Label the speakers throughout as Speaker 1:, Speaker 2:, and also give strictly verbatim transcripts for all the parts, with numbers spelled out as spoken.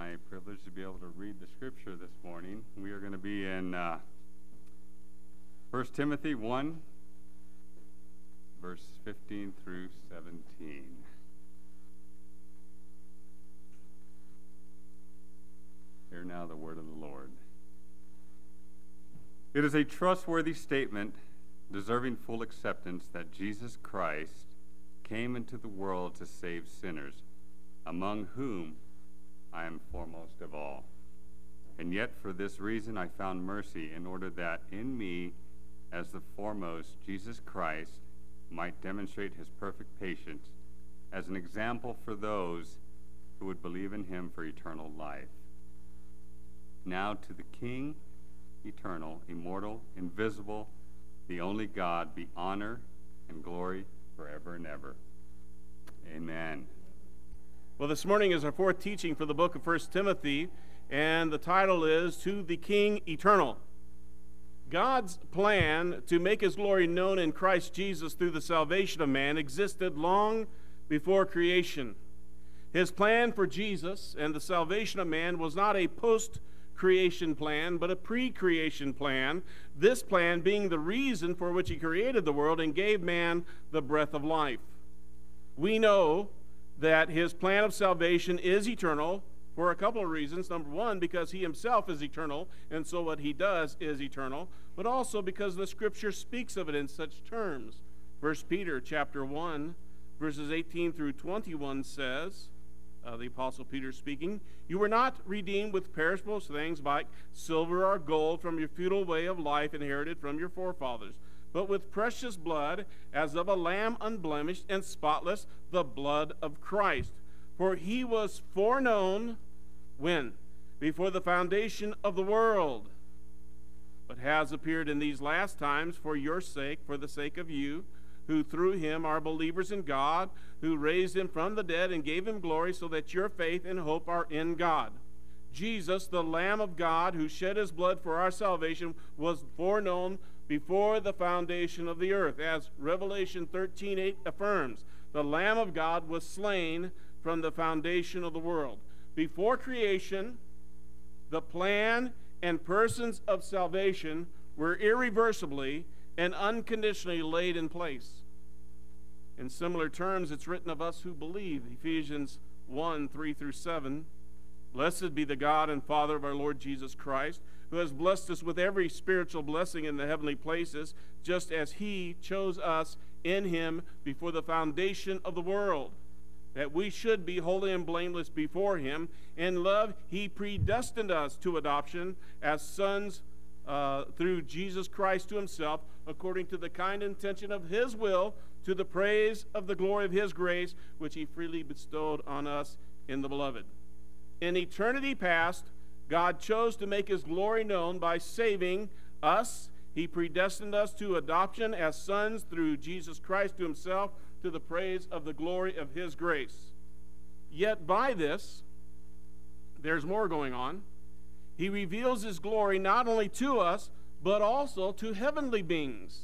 Speaker 1: my privilege to be able to read the scripture this morning. We are going to be in uh, First Timothy one, verse fifteen through seventeen. Hear now the word of the Lord. It is a trustworthy statement, deserving full acceptance, that Jesus Christ came into the world to save sinners, among whom I am foremost of all. And yet for this reason I found mercy, in order that in me, as the foremost, Jesus Christ might demonstrate his perfect patience as an example for those who would believe in him for eternal life. Now to the King, eternal, immortal, invisible, the only God, be honor and glory forever and ever. Amen.
Speaker 2: Well, this morning is our fourth teaching for the book of First Timothy, and the title is To the King Eternal. God's plan to make his glory known in Christ Jesus through the salvation of man existed long before creation. His plan for Jesus and the salvation of man was not a post-creation plan, but a pre-creation plan, this plan being the reason for which he created the world and gave man the breath of life. We know that his plan of salvation is eternal for a couple of reasons. Number one, because he himself is eternal, and so what he does is eternal, but also because the scripture speaks of it in such terms. First Peter chapter one, verses eighteen through twenty-one says, uh, the Apostle Peter speaking, "You were not redeemed with perishable things like silver or gold from your futile way of life inherited from your forefathers, but with precious blood, as of a lamb unblemished and spotless, the blood of Christ. For he was foreknown," when? "Before the foundation of the world, but has appeared in these last times for your sake, for the sake of you, who through him are believers in God, who raised him from the dead and gave him glory, so that your faith and hope are in God. Jesus, the Lamb of God, who shed his blood for our salvation, was foreknown before the foundation of the earth." As Revelation thirteen eight affirms, the Lamb of God was slain from the foundation of the world. Before creation, the plan and persons of salvation were irreversibly and unconditionally laid in place. In similar terms, it's written of us who believe, Ephesians one three through seven, "Blessed be the God and Father of our Lord Jesus Christ, who has blessed us with every spiritual blessing in the heavenly places, just as he chose us in him before the foundation of the world, that we should be holy and blameless before him. In love, he predestined us to adoption as sons uh, through Jesus Christ to himself, according to the kind intention of his will, to the praise of the glory of his grace, which he freely bestowed on us in the beloved." In eternity past, God chose to make his glory known by saving us. He predestined us to adoption as sons through Jesus Christ to himself, to the praise of the glory of his grace. Yet by this, there's more going on. He reveals his glory not only to us, but also to heavenly beings.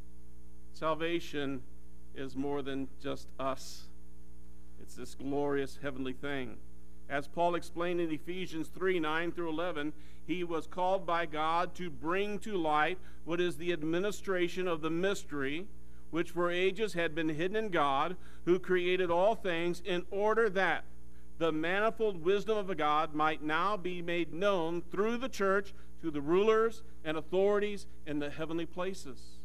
Speaker 2: Salvation is more than just us. It's this glorious heavenly thing. As Paul explained in Ephesians three nine through eleven, he was called by God to bring to light what is the administration of the mystery, which for ages had been hidden in God, who created all things, in order that the manifold wisdom of God might now be made known through the church to the rulers and authorities in the heavenly places.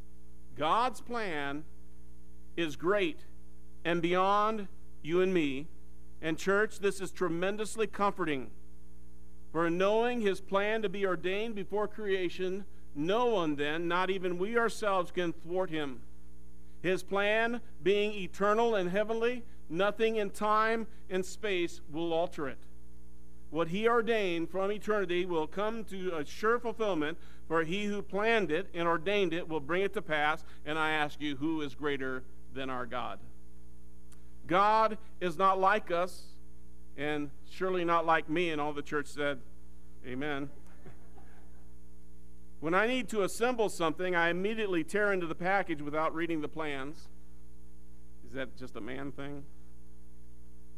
Speaker 2: God's plan is great and beyond you and me. And church, this is tremendously comforting. For knowing his plan to be ordained before creation, no one then, not even we ourselves, can thwart him. His plan being eternal and heavenly, nothing in time and space will alter it. What he ordained from eternity will come to a sure fulfillment, for he who planned it and ordained it will bring it to pass. And I ask you, who is greater than our God? God is not like us, and surely not like me. And all the church said, amen. When I need to assemble something, I immediately tear into the package without reading the plans. Is that just a man thing?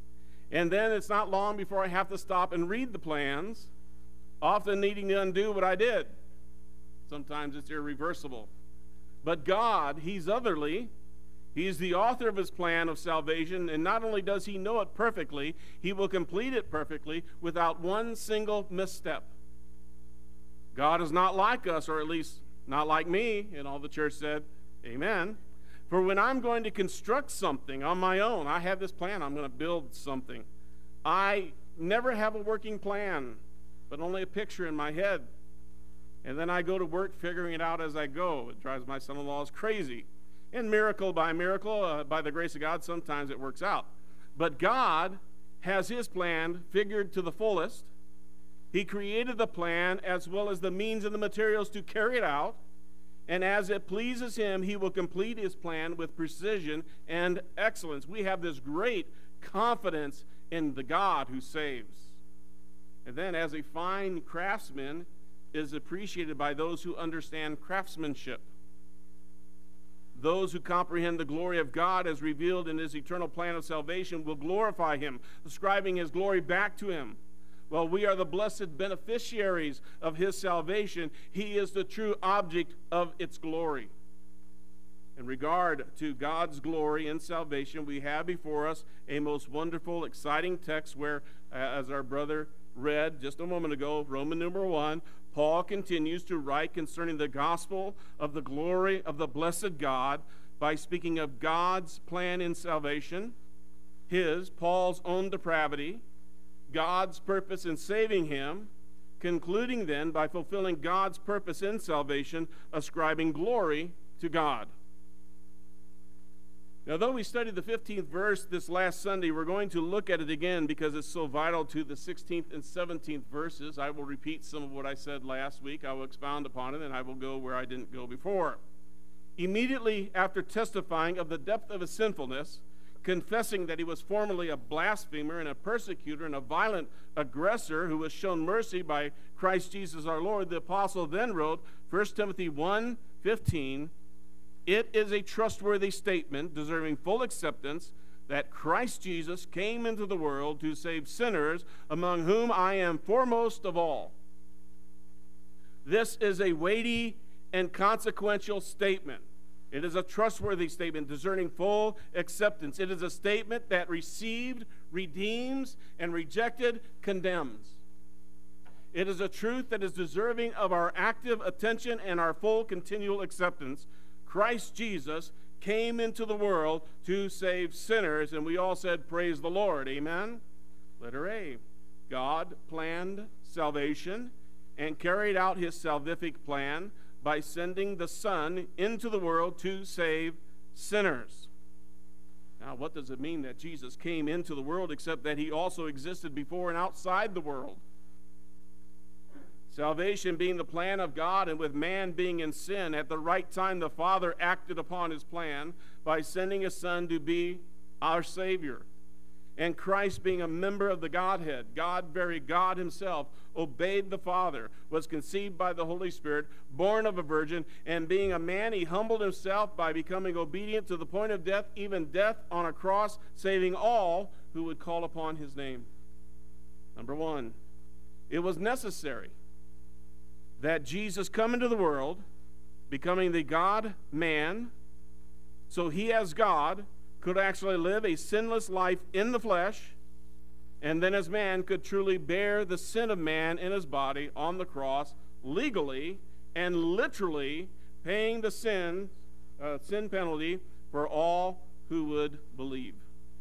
Speaker 2: And then it's not long before I have to stop and read the plans, often needing to undo what I did. Sometimes it's irreversible. But God, He's otherly. He's the author of His plan of salvation, and not only does He know it perfectly, He will complete it perfectly without one single misstep. God is not like us, or at least not like me, and all the church said, amen. For when I'm going to construct something on my own, I have this plan, I'm going to build something. I never have a working plan, but only a picture in my head. And then I go to work figuring it out as I go. It drives my son-in-law crazy. And miracle by miracle, uh, by the grace of God, sometimes it works out. But God has His plan figured to the fullest. He created the plan as well as the means and the materials to carry it out. And as it pleases Him, He will complete His plan with precision and excellence. We have this great confidence in the God who saves. And then as a fine craftsman is appreciated by those who understand craftsmanship. Those who comprehend the glory of God as revealed in His eternal plan of salvation will glorify Him, ascribing His glory back to Him. Well, we are the blessed beneficiaries of His salvation. He is the true object of its glory. In regard to God's glory and salvation, we have before us a most wonderful, exciting text where, uh, as our brother read just a moment ago, Roman number one, Paul continues to write concerning the gospel of the glory of the blessed God by speaking of God's plan in salvation, his, Paul's own depravity, God's purpose in saving him, concluding then by fulfilling God's purpose in salvation, ascribing glory to God. Now, though we studied the fifteenth verse this last Sunday, we're going to look at it again because it's so vital to the sixteenth and seventeenth verses. I will repeat some of what I said last week. I will expound upon it, and I will go where I didn't go before. Immediately after testifying of the depth of his sinfulness, confessing that he was formerly a blasphemer and a persecutor and a violent aggressor who was shown mercy by Christ Jesus our Lord, the apostle then wrote, First Timothy one fifteen, it is a trustworthy statement deserving full acceptance that Christ Jesus came into the world to save sinners, among whom I am foremost of all. This is a weighty and consequential statement. It is a trustworthy statement deserving full acceptance. It is a statement that received, redeems, and rejected condemns. It is a truth that is deserving of our active attention and our full continual acceptance. Christ Jesus came into the world to save sinners, and we all said, praise the Lord, amen? Letter A, God planned salvation and carried out his salvific plan by sending the Son into the world to save sinners. Now, what does it mean that Jesus came into the world except that he also existed before and outside the world? Salvation being the plan of God, and with man being in sin, at the right time the Father acted upon his plan by sending his Son to be our Savior. And Christ being a member of the Godhead, God, very God himself, obeyed the Father, was conceived by the Holy Spirit, born of a virgin, and being a man, he humbled himself by becoming obedient to the point of death, even death on a cross, saving all who would call upon his name. Number one, it was necessary that Jesus come into the world, becoming the God-man, so he as God could actually live a sinless life in the flesh, and then as man could truly bear the sin of man in his body on the cross, legally and literally paying the sin, uh, sin penalty for all who would believe.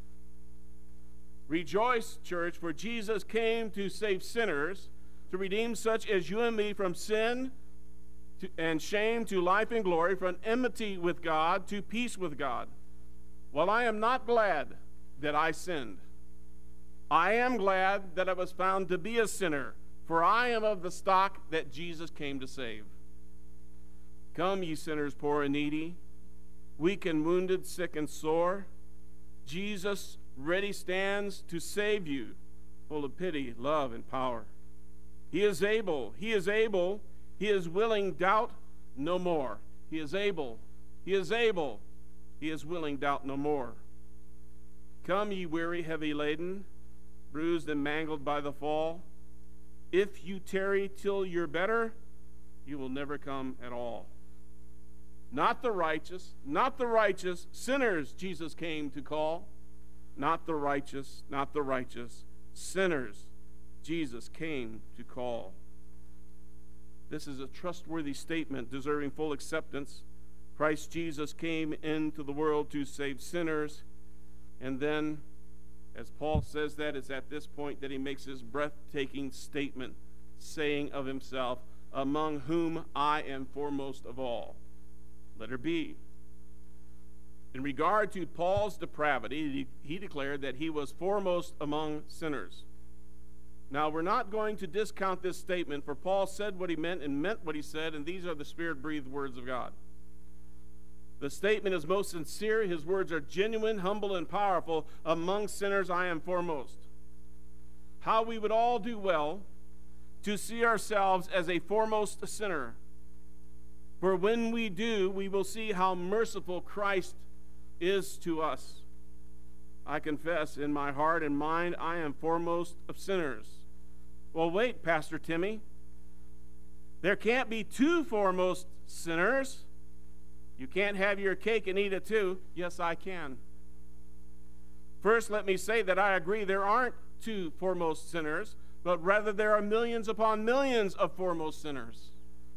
Speaker 2: Rejoice, church, for Jesus came to save sinners, to redeem such as you and me from sin to, and shame to life and glory, from enmity with God to peace with God. Well, I am not glad that I sinned. I am glad that I was found to be a sinner, for I am of the stock that Jesus came to save. Come, ye sinners, poor and needy, weak and wounded, sick and sore. Jesus ready stands to save you, full of pity, love, and power. He is able, he is able, he is willing, doubt no more. He is able, he is able, he is willing, doubt no more. Come, ye weary, heavy laden, bruised and mangled by the fall. If you tarry till you're better, you will never come at all. Not the righteous, not the righteous, sinners Jesus came to call. Not the righteous, not the righteous, sinners Jesus came to call. This is a trustworthy statement deserving full acceptance. Christ Jesus came into the world to save sinners. And then, as Paul says that, it's at this point that he makes his breathtaking statement, saying of himself, among whom I am foremost of all. Letter B. In regard to Paul's depravity, he declared that he was foremost among sinners. Now, we're not going to discount this statement, for Paul said what he meant and meant what he said, and these are the Spirit-breathed words of God. The statement is most sincere. His words are genuine, humble, and powerful. Among sinners, I am foremost. How we would all do well to see ourselves as a foremost sinner. For when we do, we will see how merciful Christ is to us. I confess in my heart and mind, I am foremost of sinners. Well, wait, Pastor Timmy. There can't be two foremost sinners. You can't have your cake and eat it too. Yes, I can. First, let me say that I agree there aren't two foremost sinners, but rather there are millions upon millions of foremost sinners.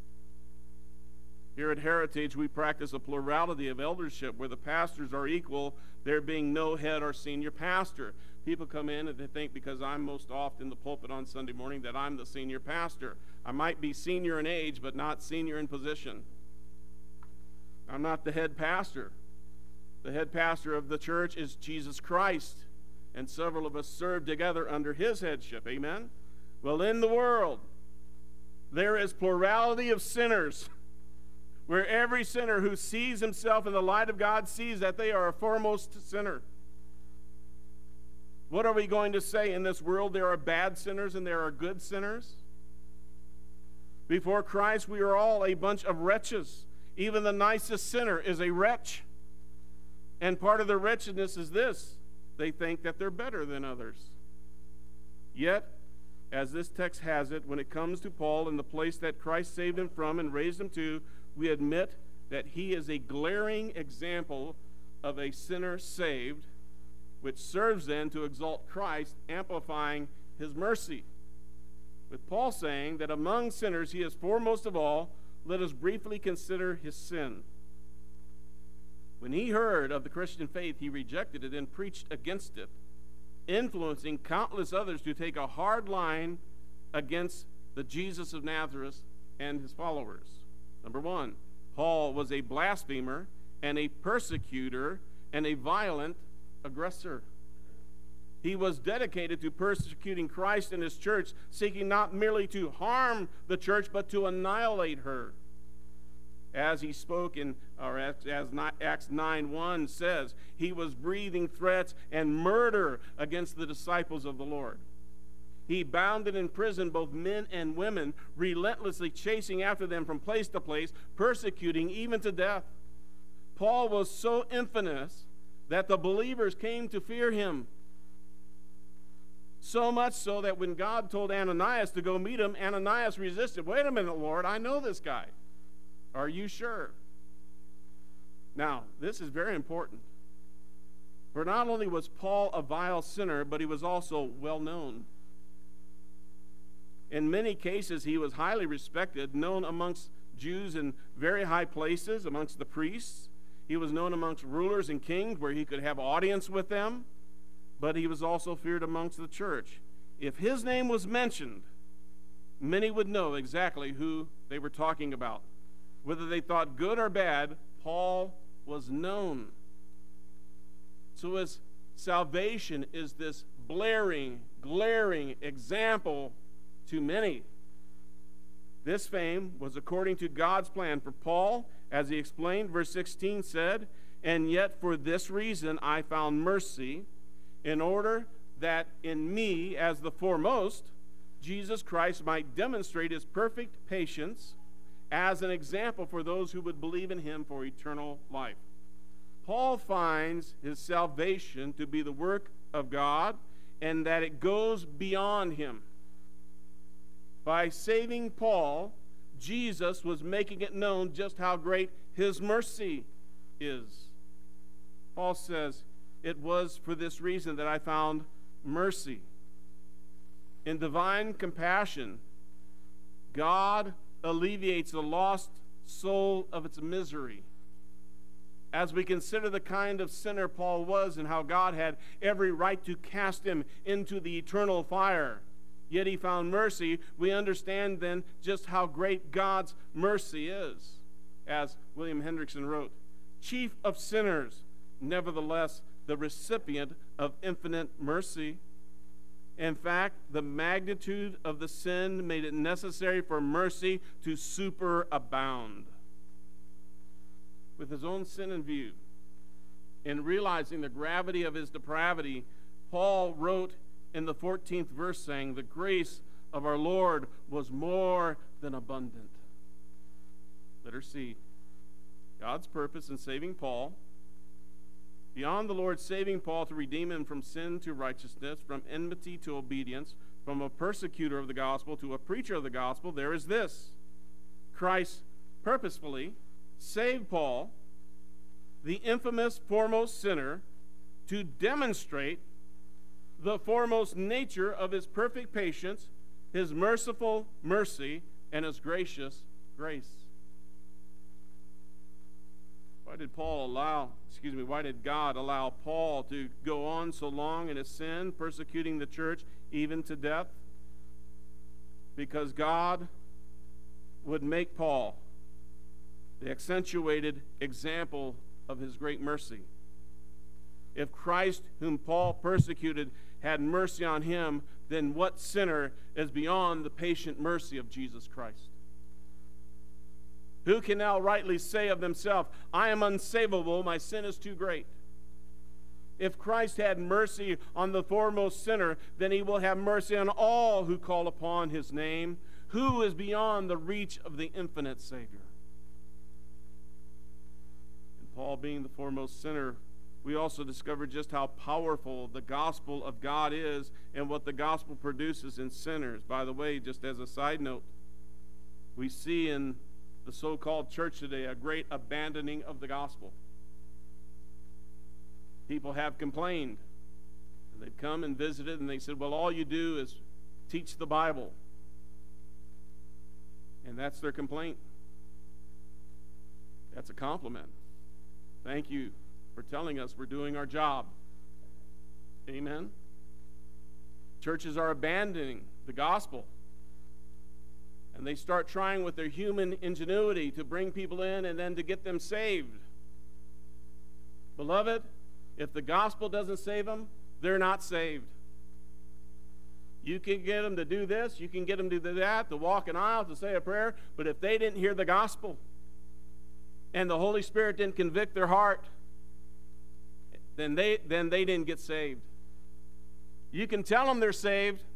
Speaker 2: Here at Heritage, we practice a plurality of eldership where the pastors are equal, there being no head or senior pastor. People come in and they think because I'm most often in the pulpit on Sunday morning that I'm the senior pastor. I might be senior in age, but not senior in position. I'm not the head pastor. The head pastor of the church is Jesus Christ, and several of us serve together under his headship. Amen? Well, in the world, there is plurality of sinners, where every sinner who sees himself in the light of God sees that they are a foremost sinner. What are we going to say in this world? There are bad sinners and there are good sinners. Before Christ, we are all a bunch of wretches. Even the nicest sinner is a wretch. And part of their wretchedness is this: they think that they're better than others. Yet, as this text has it, when it comes to Paul and the place that Christ saved him from and raised him to, we admit that he is a glaring example of a sinner saved, which serves then to exalt Christ, amplifying his mercy. With Paul saying that among sinners he is foremost of all, let us briefly consider his sin. When he heard of the Christian faith, he rejected it and preached against it, influencing countless others to take a hard line against the Jesus of Nazareth and his followers. Number one, Paul was a blasphemer and a persecutor and a violent aggressor. He was dedicated to persecuting Christ and his church, seeking not merely to harm the church, but to annihilate her. As he spoke in, or as, as Acts nine one says, he was breathing threats and murder against the disciples of the Lord. He bound and imprisoned both men and women, relentlessly chasing after them from place to place, persecuting even to death. Paul was so infamous that the believers came to fear him. So much so that when God told Ananias to go meet him, Ananias resisted. Wait a minute, Lord, I know this guy. Are you sure? Now, this is very important. For not only was Paul a vile sinner, but he was also well known. In many cases, he was highly respected, known amongst Jews in very high places, amongst the priests. He was known amongst rulers and kings where he could have audience with them, but he was also feared amongst the church. If his name was mentioned, many would know exactly who they were talking about. Whether they thought good or bad, Paul was known. So his salvation is this blaring, glaring example to many. This fame was according to God's plan for Paul, as he explained. Verse sixteen said, "And yet for this reason I found mercy, in order that in me, as the foremost, Jesus Christ might demonstrate his perfect patience as an example for those who would believe in him for eternal life." Paul finds his salvation to be the work of God and that it goes beyond him. By saving Paul, Jesus was making it known just how great his mercy is. Paul says, "It was for this reason that I found mercy." In divine compassion, God alleviates the lost soul of its misery. As we consider the kind of sinner Paul was and how God had every right to cast him into the eternal fire, yet he found mercy, we understand then just how great God's mercy is. As William Hendrickson wrote, "Chief of sinners, nevertheless the recipient of infinite mercy. In fact, the magnitude of the sin made it necessary for mercy to superabound." With his own sin in view, and realizing the gravity of his depravity, Paul wrote in the fourteenth verse saying, "The grace of our Lord was more than abundant." Letter C, God's purpose in saving Paul. Beyond the Lord saving Paul to redeem him from sin to righteousness, from enmity to obedience, from a persecutor of the gospel to a preacher of the gospel, there is this: Christ purposefully saved Paul, the infamous foremost sinner, to demonstrate the foremost nature of his perfect patience, his merciful mercy, and his gracious grace. Why did Paul allow, excuse me, why did God allow Paul to go on so long in his sin, persecuting the church even to death? Because God would make Paul the accentuated example of his great mercy. If Christ, whom Paul persecuted, had mercy on him, then what sinner is beyond the patient mercy of Jesus Christ? Who can now rightly say of themselves, "I am unsavable, my sin is too great"? If Christ had mercy on the foremost sinner, then he will have mercy on all who call upon his name. Who is beyond the reach of the infinite Savior? And Paul being the foremost sinner, we also discover just how powerful the gospel of God is and what the gospel produces in sinners. By the way, just as a side note, we see in the so-called church today a great abandoning of the gospel. People have complained. And they've come and visited and they said, "Well, all you do is teach the Bible." And that's their complaint. That's a compliment. Thank you for telling us we're doing our job. Amen. Churches are abandoning the gospel. And they start trying with their human ingenuity to bring people in and then to get them saved. Beloved, if the gospel doesn't save them, they're not saved. You can get them to do this, you can get them to do that, to walk an aisle, to say a prayer, but if they didn't hear the gospel and the Holy Spirit didn't convict their heart, then they, then they didn't get saved. You can tell them they're saved,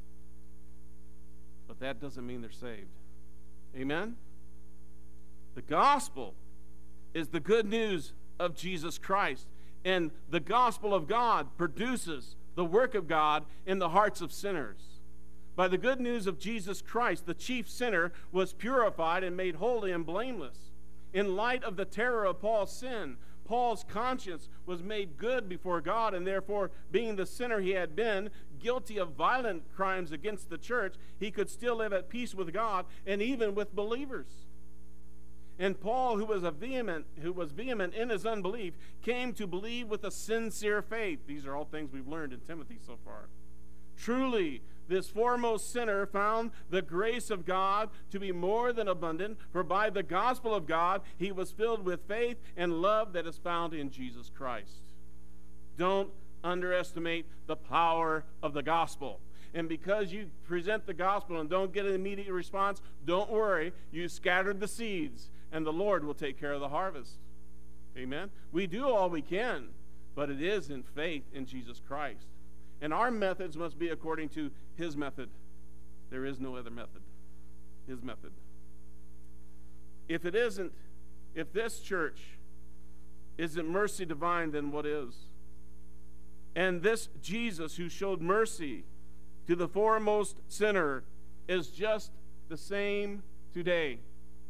Speaker 2: but that doesn't mean they're saved. Amen? The gospel is the good news of Jesus Christ, and the gospel of God produces the work of God in the hearts of sinners. By the good news of Jesus Christ, the chief sinner was purified and made holy and blameless. In light of the terror of Paul's sin, Paul's conscience was made good before God, and therefore, being the sinner he had been, guilty of violent crimes against the church, he could still live at peace with God and even with believers. And Paul, who was a vehement, who was vehement in his unbelief, came to believe with a sincere faith. These are all things we've learned in Timothy so far. Truly, this foremost sinner found the grace of God to be more than abundant, for by the gospel of God he was filled with faith and love that is found in Jesus Christ. Don't underestimate the power of the gospel. And because you present the gospel and don't get an immediate response, don't worry. You scattered the seeds, and the Lord will take care of the harvest. Amen? We do all we can, but it is in faith in Jesus Christ. And our methods must be according to his method. There is no other method. His method. If it isn't, if this church isn't mercy divine, then what is? And this Jesus who showed mercy to the foremost sinner is just the same today.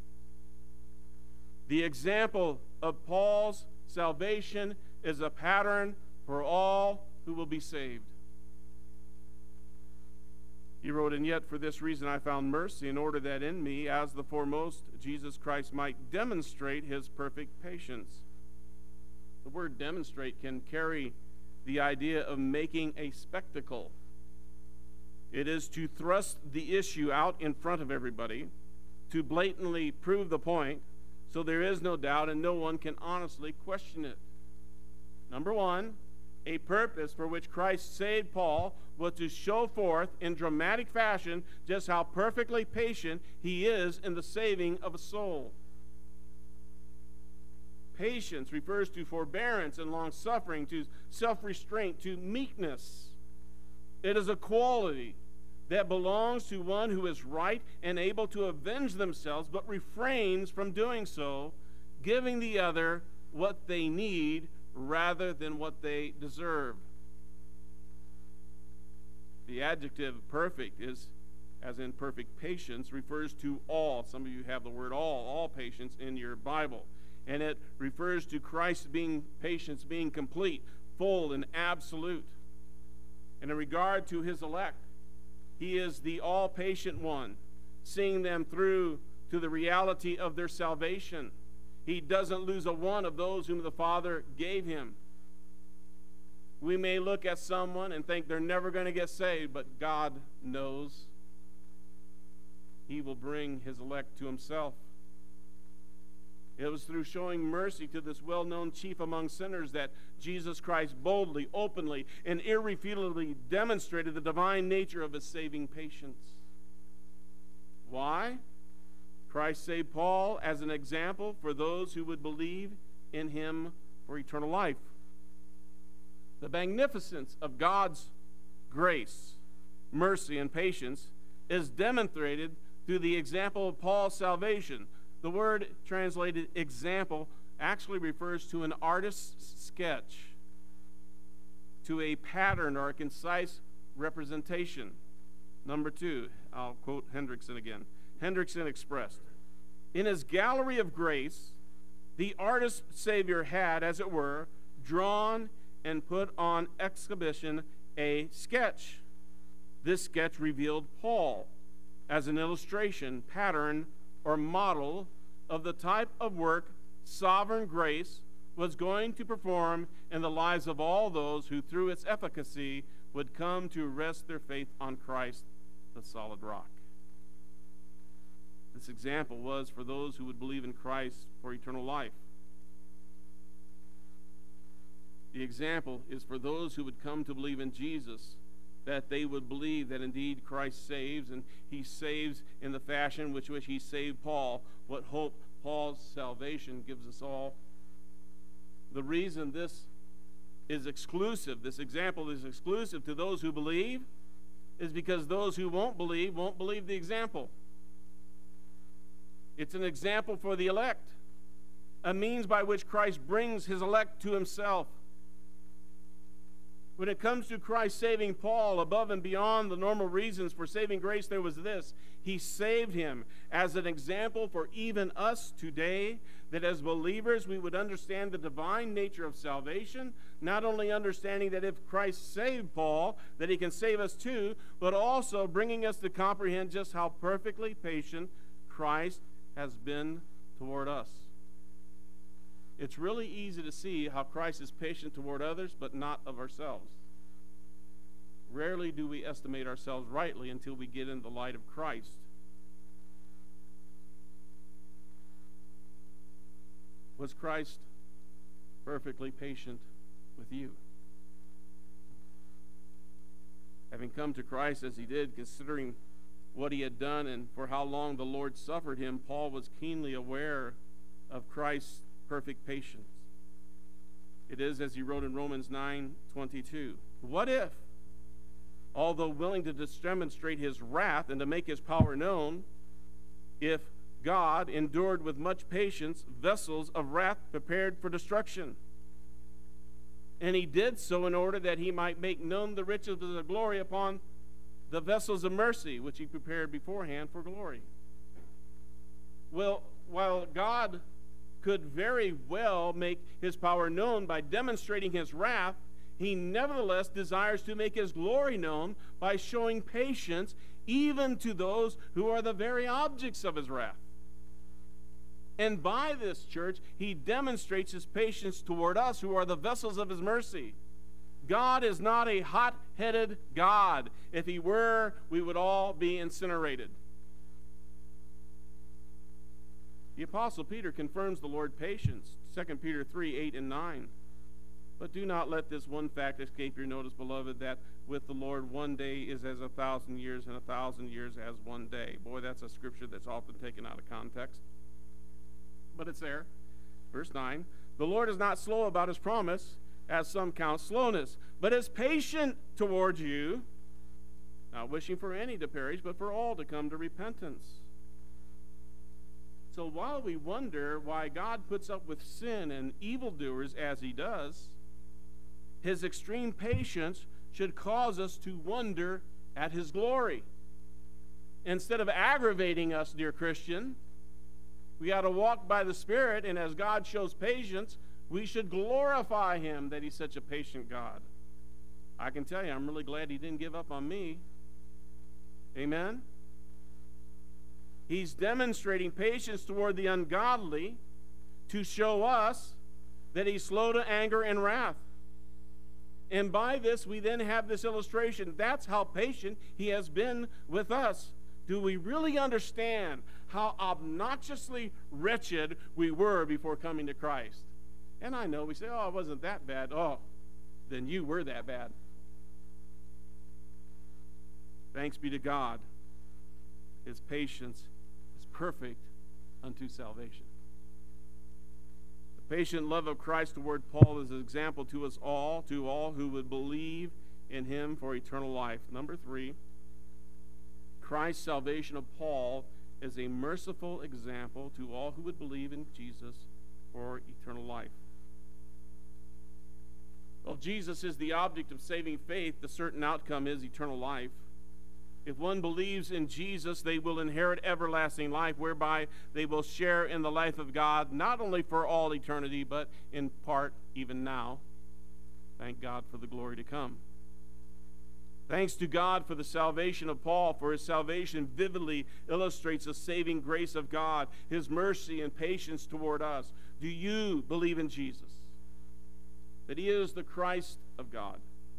Speaker 2: The example of Paul's salvation is a pattern for all who will be saved. He wrote, "And yet for this reason I found mercy, in order that in me, as the foremost, Jesus Christ might demonstrate his perfect patience." The word demonstrate can carry the idea of making a spectacle. It is to thrust the issue out in front of everybody, to blatantly prove the point, so there is no doubt and no one can honestly question it. Number one, a purpose for which Christ saved Paul was to show forth in dramatic fashion just how perfectly patient he is in the saving of a soul. Patience refers to forbearance and long-suffering, to self-restraint, to meekness. It is a quality that belongs to one who is right and able to avenge themselves, but refrains from doing so, giving the other what they need rather than what they deserve. The adjective perfect is, as in perfect patience, refers to all. Some of you have the word all, all patience in your Bible. And it refers to Christ being patience, being complete, full, and absolute. And in regard to his elect, he is the all-patient one, seeing them through to the reality of their salvation. He doesn't lose a one of those whom the Father gave him. We may look at someone and think they're never going to get saved, but God knows he will bring his elect to himself. It was through showing mercy to this well-known chief among sinners that Jesus Christ boldly, openly, and irrefutably demonstrated the divine nature of his saving patience. Why? Christ saved Paul as an example for those who would believe in him for eternal life. The magnificence of God's grace, mercy, and patience is demonstrated through the example of Paul's salvation. The word translated example actually refers to an artist's sketch, to a pattern or a concise representation. Number two, I'll quote Hendrickson again. Hendrickson expressed, "In his gallery of grace, the artist Savior had, as it were, drawn and put on exhibition a sketch. This sketch revealed Paul as an illustration, pattern, or model of the type of work sovereign grace was going to perform in the lives of all those who through its efficacy would come to rest their faith on Christ, the solid rock." This example was for those who would believe in Christ for eternal life. The example is for those who would come to believe in Jesus, that they would believe that indeed Christ saves, and he saves in the fashion which which he saved Paul. What hope Paul's salvation gives us all. The reason this is exclusive, this example is exclusive to those who believe, is because those who won't believe won't believe the example. It's an example for the elect, a means by which Christ brings his elect to himself. When it comes to Christ saving Paul, above and beyond the normal reasons for saving grace, there was this: he saved him as an example for even us today, that as believers we would understand the divine nature of salvation, not only understanding that if Christ saved Paul, that he can save us too, but also bringing us to comprehend just how perfectly patient Christ has been toward us. It's really easy to see how Christ is patient toward others, but not of ourselves. Rarely do we estimate ourselves rightly until we get in the light of Christ. Was Christ perfectly patient with you? Having come to Christ as he did, considering what he had done and for how long the Lord suffered him, Paul was keenly aware of Christ's perfect patience. It is as he wrote in Romans nine twenty-two. What if, although willing to demonstrate his wrath and to make his power known, if God endured with much patience vessels of wrath prepared for destruction? And he did so in order that he might make known the riches of the glory upon the vessels of mercy, which he prepared beforehand for glory. Well, while God could very well make his power known by demonstrating his wrath, he nevertheless desires to make his glory known by showing patience even to those who are the very objects of his wrath. And by this, church, he demonstrates his patience toward us who are the vessels of his mercy. God is not a hot-headed God. If he were, we would all be incinerated. The Apostle Peter confirms the Lord's patience, Second Peter three, eight, and nine. But do not let this one fact escape your notice, beloved, that with the Lord one day is as a thousand years, and a thousand years as one day. Boy, that's a scripture that's often taken out of context. But it's there. Verse nine, the Lord is not slow about his promise, as some count slowness, but is patient towards you, not wishing for any to perish, but for all to come to repentance. So while we wonder why God puts up with sin and evildoers as he does, his extreme patience should cause us to wonder at his glory. Instead of aggravating us, dear Christian, we ought to walk by the Spirit, and as God shows patience, we should glorify him that he's such a patient God. I can tell you, I'm really glad he didn't give up on me. Amen? He's demonstrating patience toward the ungodly to show us that he's slow to anger and wrath. And by this, we then have this illustration. That's how patient he has been with us. Do we really understand how obnoxiously wretched we were before coming to Christ? And I know we say, oh, it wasn't that bad. Oh, then you were that bad. Thanks be to God. His patience is perfect unto salvation. The patient love of Christ toward Paul is an example to us all, to all who would believe in him for eternal life. Number three, Christ's salvation of Paul is a merciful example to all who would believe in Jesus for eternal life. Well, Jesus is the object of saving faith. The certain outcome is eternal life. If one believes in Jesus, they will inherit everlasting life, whereby they will share in the life of God, not only for all eternity, but in part even now. Thank God for the glory to come. Thanks to God for the salvation of Paul, for his salvation vividly illustrates the saving grace of God, his mercy and patience toward us. Do you believe in Jesus? That he is the Christ of God?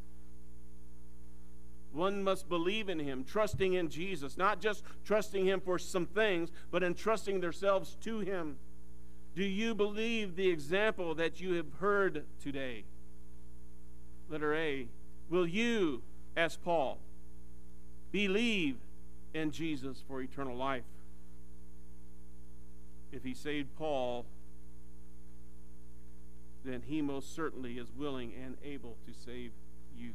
Speaker 2: One must believe in him, trusting in Jesus, not just trusting him for some things, but entrusting themselves to him. Do you believe the example that you have heard today? Letter A, will you, as Paul, believe in Jesus for eternal life? If he saved Paul, then he most certainly is willing and able to save you.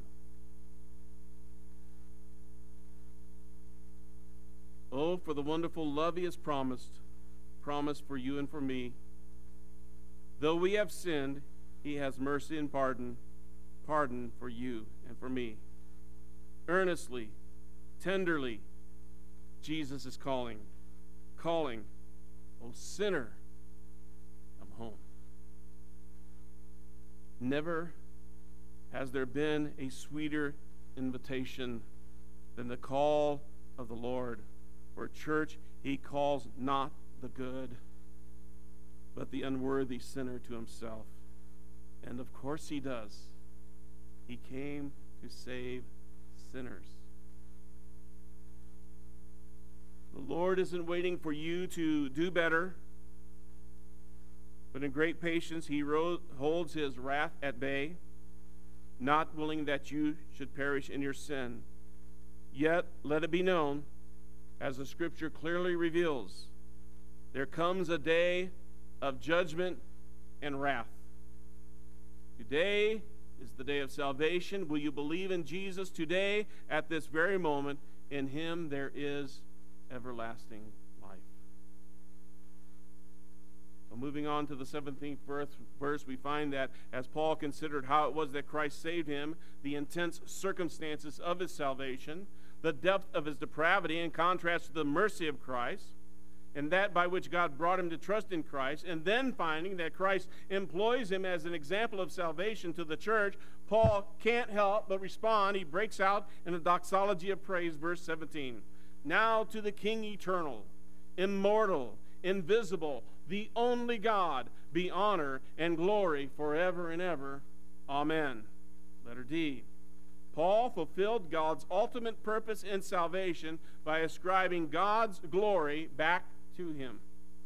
Speaker 2: Oh, for the wonderful love he has promised, promised for you and for me. Though we have sinned, he has mercy and pardon, pardon for you and for me. Earnestly, tenderly, Jesus is calling, calling, oh sinner, come home. Never has there been a sweeter invitation than the call of the Lord. For church, he calls not the good, but the unworthy sinner to himself. And of course he does. He came to save sinners. The Lord isn't waiting for you to do better, but in great patience he ro- holds his wrath at bay, not willing that you should perish in your sin. Yet, let it be known, as the Scripture clearly reveals, there comes a day of judgment and wrath. Today is the day of salvation. Will you believe in Jesus today, at this very moment? In him there is everlasting life. Well, moving on to the seventeenth verse, we find that as Paul considered how it was that Christ saved him, the intense circumstances of his salvation, the depth of his depravity in contrast to the mercy of Christ, and that by which God brought him to trust in Christ, and then finding that Christ employs him as an example of salvation to the church, Paul can't help but respond. He breaks out in a doxology of praise, verse seventeen. Now to the King eternal, immortal, invisible, the only God, be honor and glory forever and ever. Amen. Letter D. Paul fulfilled God's ultimate purpose in salvation by ascribing God's glory back to him.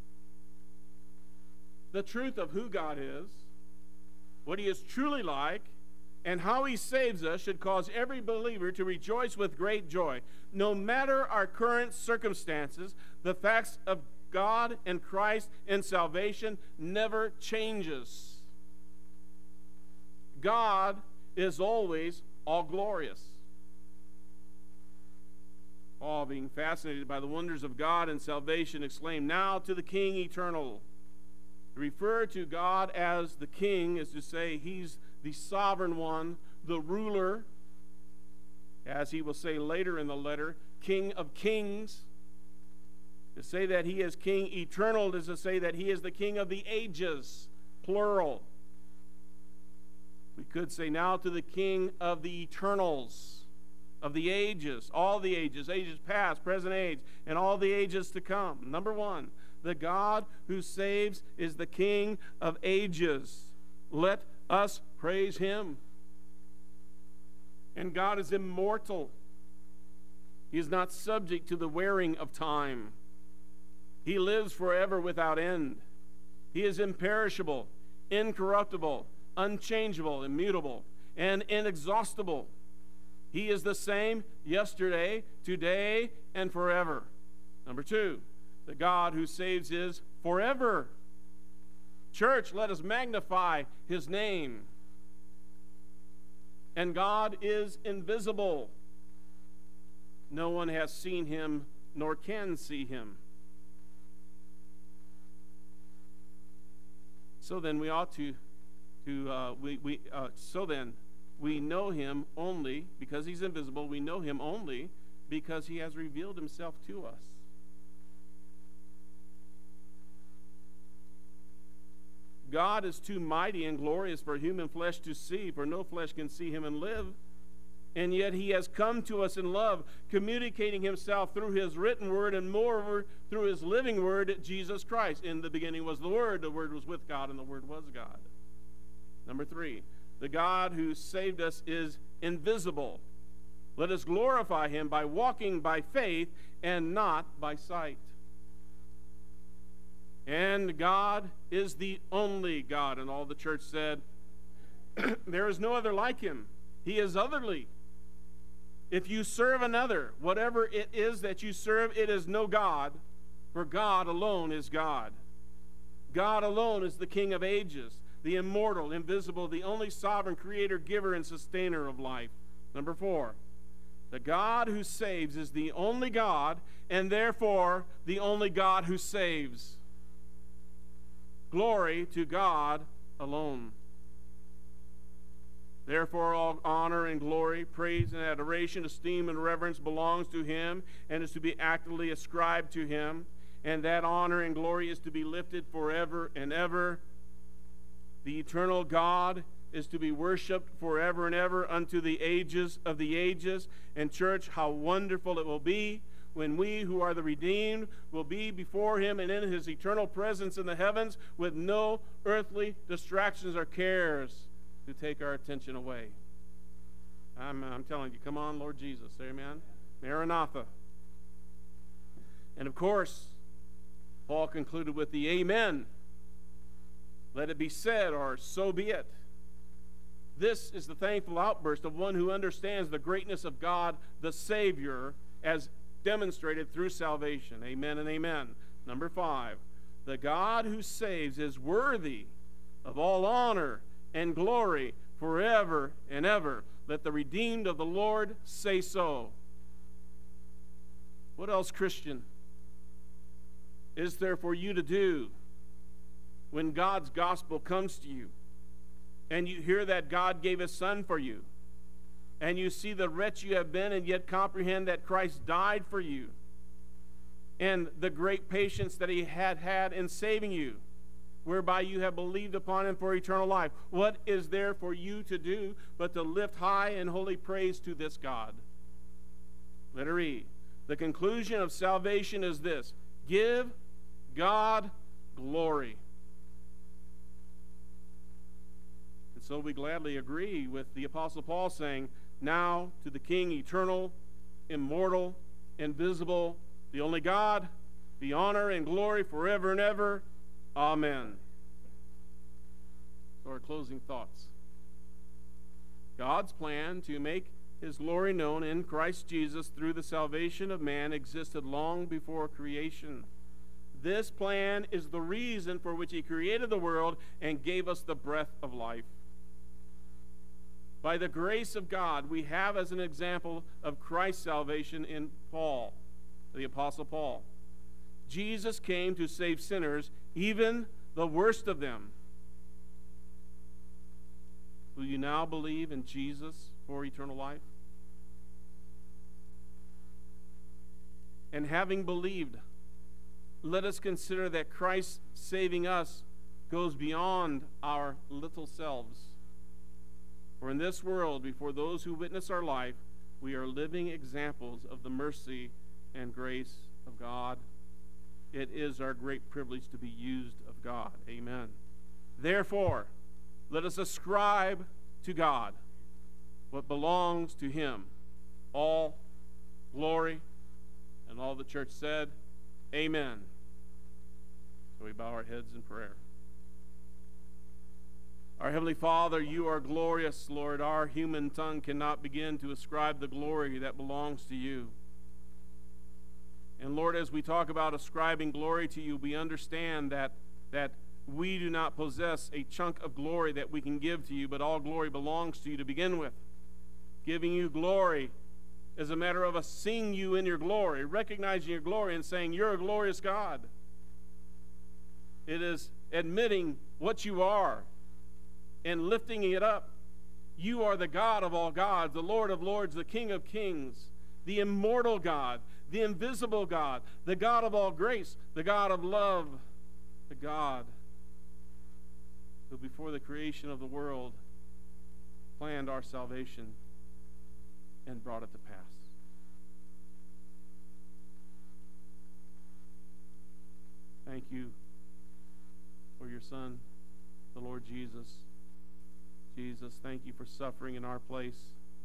Speaker 2: The truth of who God is, what he is truly like, and how he saves us should cause every believer to rejoice with great joy. No matter our current circumstances, the facts of God and Christ and salvation never changes. God is always all glorious. All being fascinated by the wonders of God and salvation, exclaimed, now to the King eternal. To refer to God as the King is to say he's the sovereign one, the ruler, as he will say later in the letter, King of kings. To say that he is King eternal is to say that he is the King of the ages, plural. We could say now to the King of the eternals, of the ages, all the ages, ages past, present age, and all the ages to come. Number one, the God who saves is the King of ages. Let us praise him. And God is immortal. He is not subject to the wearing of time. He lives forever without end. He is imperishable, incorruptible, unchangeable, immutable, and inexhaustible. He is the same yesterday, today, and forever. Number two, the God who saves is forever. Church, let us magnify his name. And God is invisible. No one has seen him, nor can see him. So then we ought to, to uh, we, we, uh, so then we know him only, because he's invisible, we know him only because he has revealed himself to us. God is too mighty and glorious for human flesh to see, for no flesh can see him and live. And yet he has come to us in love, communicating himself through his written word and moreover through his living word, Jesus Christ. In the beginning was the Word, the Word was with God, and the Word was God. Number three, the God who saved us is invisible. Let us glorify him by walking by faith and not by sight. And God is the only God. And all the church said, there is no other like him. He is otherly. If you serve another, whatever it is that you serve, it is no God, for God alone is God. God alone is the King of ages, the immortal, invisible, the only sovereign creator, giver, and sustainer of life. Number four, the God who saves is the only God, and therefore the only God who saves. Glory to God alone. Therefore, all honor and glory, praise and adoration, esteem and reverence belongs to him and is to be actively ascribed to him. And that honor and glory is to be lifted forever and ever. The eternal God is to be worshiped forever and ever unto the ages of the ages. And church, how wonderful it will be when we who are the redeemed will be before him and in his eternal presence in the heavens with no earthly distractions or cares to take our attention away. I'm, I'm telling you, come on, Lord Jesus. Amen. Maranatha. And of course, Paul concluded with the amen. Let it be said, or so be it. This is the thankful outburst of one who understands the greatness of God, the Savior, as demonstrated through salvation. Amen and amen. Number five, the God who saves is worthy of all honor and glory forever and ever. Let the redeemed of the Lord say so. What else, Christian, is there for you to do when God's gospel comes to you, and you hear that God gave his Son for you, and you see the wretch you have been and yet comprehend that Christ died for you, and the great patience that he had had in saving you, whereby you have believed upon him for eternal life. What is there for you to do but to lift high and holy praise to this God? Letter E. The conclusion of salvation is this: give God glory. And so we gladly agree with the Apostle Paul saying, now to the King eternal, immortal, invisible, the only God, be honor and glory forever and ever. Amen. So our closing thoughts. God's plan to make his glory known in Christ Jesus through the salvation of man existed long before creation. This plan is the reason for which he created the world and gave us the breath of life. By the grace of God, we have as an example of Christ's salvation in Paul, the Apostle Paul. Jesus came to save sinners, even the worst of them. Will you now believe in Jesus for eternal life? And having believed, let us consider that Christ saving us goes beyond our little selves. For in this world, before those who witness our life, we are living examples of the mercy and grace of God. It is our great privilege to be used of God. Amen. Therefore, let us ascribe to God what belongs to him, all glory. And all the church said, amen. So we bow our heads in prayer. Our Heavenly Father, you are glorious, Lord. Our human tongue cannot begin to ascribe the glory that belongs to you. And Lord, as we talk about ascribing glory to you, we understand that, that we do not possess a chunk of glory that we can give to you, but all glory belongs to you to begin with. Giving you glory is a matter of us seeing you in your glory, recognizing your glory and saying, you're a glorious God. It is admitting what you are and lifting it up. You are the God of all gods, the Lord of lords, the King of kings, the immortal God, the invisible God, the God of all grace, the God of love, the God who before the creation of the world planned our salvation and brought it to pass. Thank you for your Son, the Lord Jesus. Jesus, thank you for suffering in our place.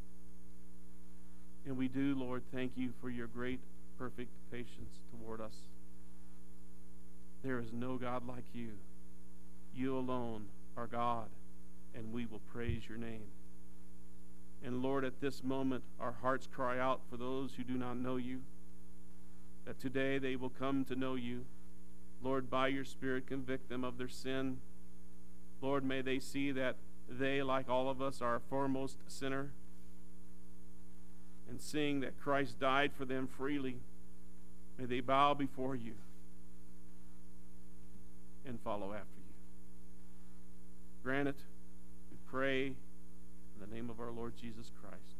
Speaker 2: And we do, Lord, thank you for your great, perfect patience toward us. There is no God like you. You alone are God, and we will praise your name. And Lord, at this moment, our hearts cry out for those who do not know you, that today they will come to know you. Lord, by your Spirit, convict them of their sin. Lord, may they see that they, like all of us, are a foremost sinner. And seeing that Christ died for them freely, may they bow before you and follow after you. Grant it, we pray, in the name of our Lord Jesus Christ.